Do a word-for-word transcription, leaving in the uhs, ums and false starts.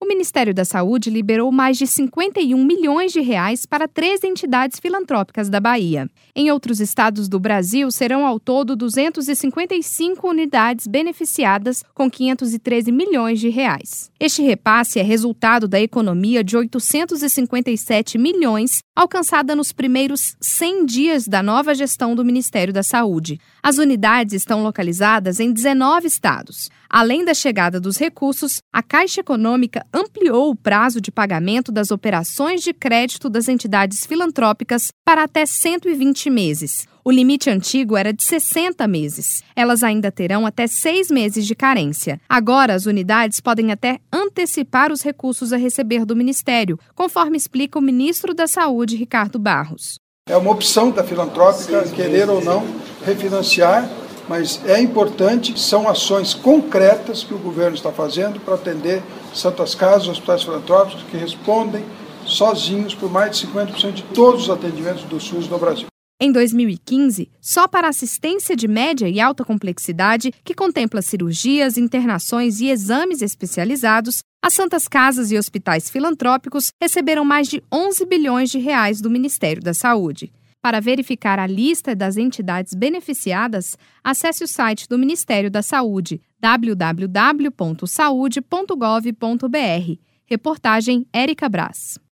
Ministério da Saúde liberou mais de cinquenta e um milhões de reais para três entidades filantrópicas da Bahia. Em outros estados do Brasil, serão ao todo duzentas e cinquenta e cinco unidades beneficiadas com quinhentos e treze milhões de reais. Este repasse é resultado da economia de oitocentos e cinquenta e sete milhões alcançada nos primeiros cem dias da nova gestão do Ministério da Saúde. As unidades estão localizadas em dezenove estados. Além da chegada dos recursos, a Caixa Econômica ampliou o prazo de pagamento das operações de crédito das entidades filantrópicas para até cento e vinte meses. O limite antigo era de sessenta meses. Elas ainda terão até seis meses de carência. Agora, as unidades podem até antecipar os recursos a receber do Ministério, conforme explica o ministro da Saúde, Ricardo Barros. É uma opção da filantrópica, querer ou não, refinanciar, mas é importante, são ações concretas que o governo está fazendo para atender santas casas, hospitais filantrópicos que respondem sozinhos por mais de cinquenta por cento de todos os atendimentos do SUS no Brasil. Em dois mil e quinze, só para assistência de média e alta complexidade, que contempla cirurgias, internações e exames especializados, as santas casas e hospitais filantrópicos receberam mais de onze bilhões de reais do Ministério da Saúde. Para verificar a lista das entidades beneficiadas, acesse o site do Ministério da Saúde, w w w ponto saude ponto gov ponto b r. Reportagem Érica Brás.